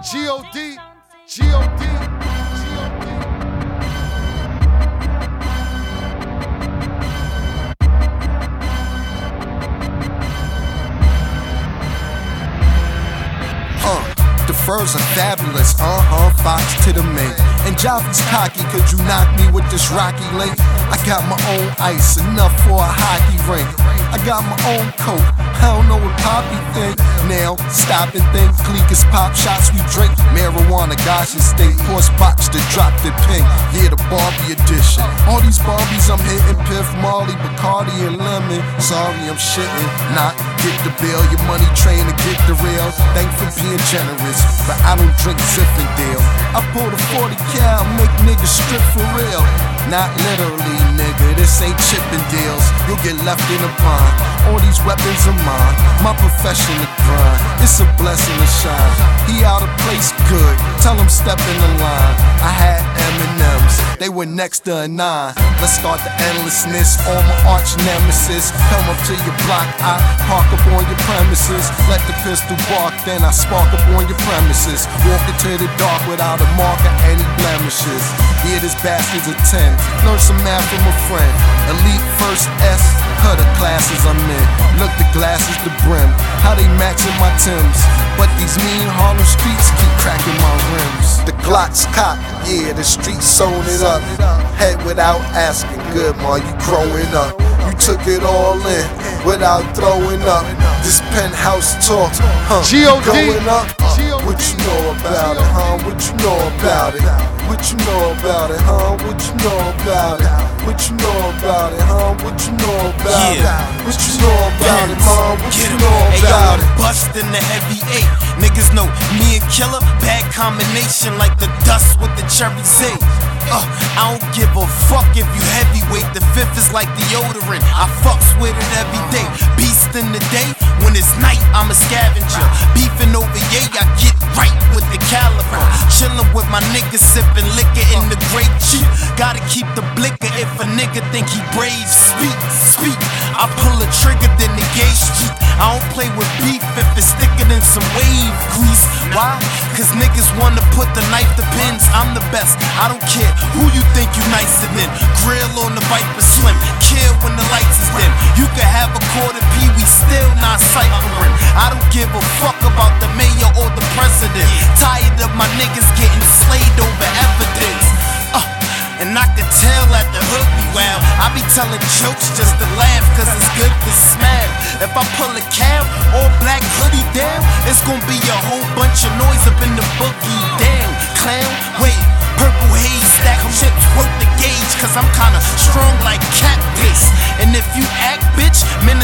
G.O.D. G.O.D. The furs are fabulous, Fox to the mate. And Javi's cocky, could you knock me with this Rocky link? I got my own ice, enough for a hockey rink. I got my own coat, I don't know what Poppy think. Now, stop and think, Cleekers pop shots we drink. Marijuana, gosh, and steak, horse box to drop the pink. Yeah, the Barbie edition. All these Barbies I'm hitting, Piff, Marley, Bacardi, and Lemon. Sorry, I'm shitting, not get the bill. Your money train to get the real. Thank for being generous, but I don't drink Zinfandel. I pull the 40 cal, make niggas strip for real. Not literally, nigga, this ain't Chippendales. You'll get left in a pond. All these weapons are mine, my profession to grind. It's a blessing to shine. He out of place, good, tell him step in the line. I had M&M's, they were next to a 9. Let's start the endlessness, all my arch nemesis. Come up to your block, I park up on your premises. Let the pistol bark, then I spark up on your premises. Walk into the dark without a mark or any blemishes. Yeah, this bastard's a 10. Learn some math from a friend. Elite first S, cut the classes I'm in. Look, the glasses, the brim, how they matching my Timbs. But these mean Harlem streets keep cracking my rims. The Glock's cocked, yeah, the streets sewn it up. Head without asking, good ma, you growing up. You took it all in without throwing up. This penthouse talk, G.O.D. going up. What you know about it, What you know about it? What you know about it, What you know about it? What you know about it, What you know about it? What you know about it, What you know about it? Bust in the heavy 8. Niggas know me and Killer, bad combination like the dust with the cherry Z. I don't give a fuck if you heavyweight. The fifth is like deodorant, I fucks with it every day. Beast in the day, when it's night, I'm a scavenger. Beefing over yay, I get right with the caliber. Chillin' with my niggas, sippin' liquor in the grape cheap. Gotta keep the blicker if a nigga think he brave. Speak, I pull a trigger, then the gauge cheap. I don't play with beef if it's thicker than some wave grease. Why? Cause niggas wanna put the knife to pins. I'm the best, I don't care who you think you nicer than. Grill on the Viper Slim, kill when the lights is dim. You can have a quarter P, we still not ciphering. I don't give a fuck about the mayor or the president. Tired of my niggas getting slayed over evidence. And I can tell that the hood be wild. I be telling jokes just to laugh, cause it's good to smile. If I pull a cab or black hoodie down, it's gonna be a whole bunch of noise up in the boogie down. Clown, wait, purple haze, stack chips, work the gauge, cause I'm kinda strong like cat piss. And if you act bitch, man,